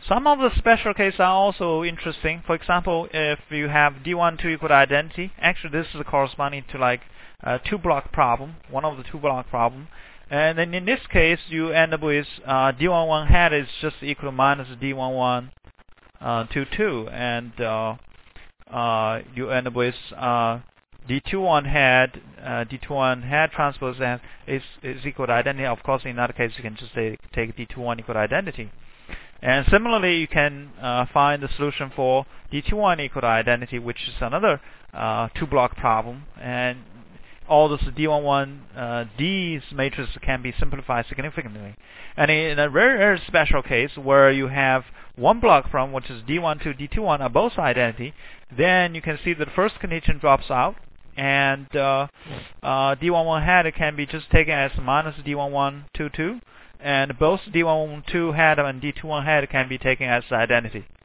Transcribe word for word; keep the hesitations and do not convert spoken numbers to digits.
Some of the special cases are also interesting. For example, if you have D one two equal identity, actually this is corresponding to like a two block problem, one of the two block problem. And then in this case, you end up with uh, D one one hat is just equal to minus D one one two two, and uh, uh, you end up with uh, D two one hat, uh, D two one hat transpose is is equal to identity. Of course, in that case, you can just say, take D two one equal to identity. And similarly, you can uh, find the solution for D two one equal to identity, which is another uh, two-block problem. And all those D one one uh, D's matrices can be simplified significantly. And in a very, very special case where you have one block from, which is D one two, D two one are both identity, then you can see that the first condition drops out, and uh, uh, D one one hat can be just taken as minus D one one two two. And both D one one two hat and D two one hat can be taken as identity.